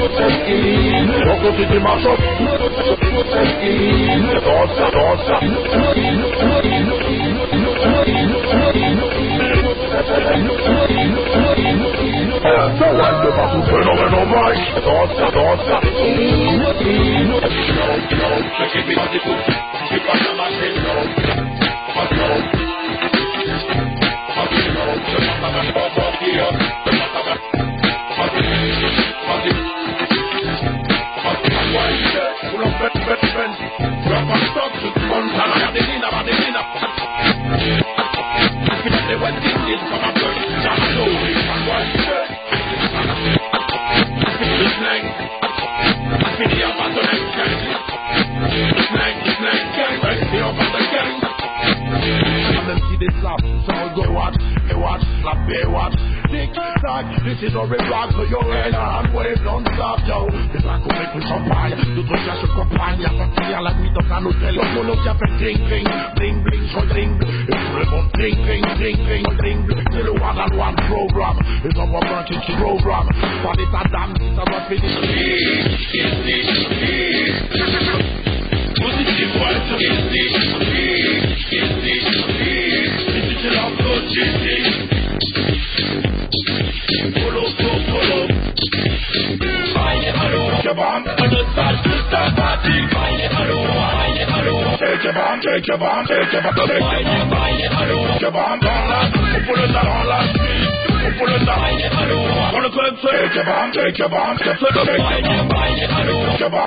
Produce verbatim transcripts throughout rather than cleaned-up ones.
Loco si ti marcio, rossa, rossa. So what the fuck fenomeno mai? Rossa, rossa. Check it out, you got the machine, this is a rock so your head and wave non-stop, yo. C'est pas qu'on met plus champagne, d'autres gars se compagnent. Y'a pas de finir la nuit dans un hôtel. Leur mono qui appelle ding, ding, ding, ding, je ding. Et tout le monde ding, ding, ding, ding, ding. C'est le one on one program. Les envois plein qui qui program. Pas d'état d'âme, si ça doit finir. Positive vibes, easy, easy, easy. This is our coach, Polo, polo, baile halo, kebab, the start to start party, baile halo, baile halo, take your bomb, take your bomb, take your bomb, baile, baile halo, kebab, dans la, on peut le dans la street, on peut le dans, baile halo, on le club, take your bomb, take your bomb, take your bomb, baile, baile halo, kebab.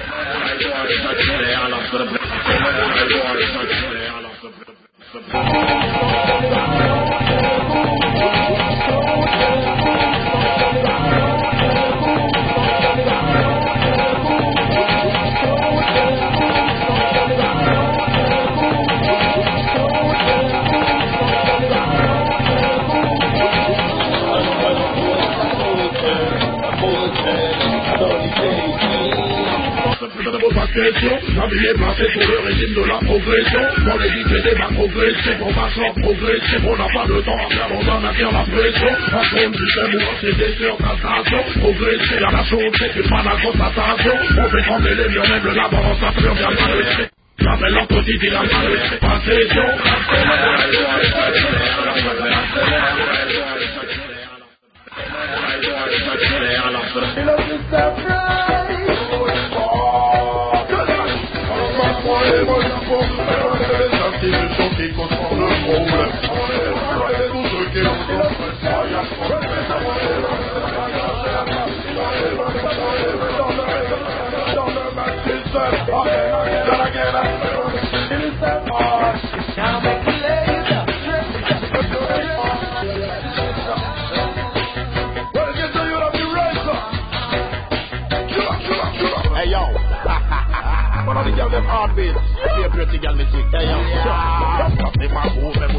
N'oubliez pas, c'est pour le régime de la progression. Dans les idées des ma progression, on marche en progression. On n'a pas de temps à faire, on va maintenir la pression. Un trône du système où on s'est sur ta station. Progresser à la chose, c'est une panne à constatation. On fait trembler les murs, même le laboratoire, ça fait bien mal. J'appelle leur quotidien, la mal. Pas de session. Qui contrôle le problème. Tous ceux qui l'ont dans le match système. Now make it later. Well, get to you, I'm your racer. Hey, yo. One of the girls them heartbeat. Be a pretty girl music. Hey, yo. Yeah. They my move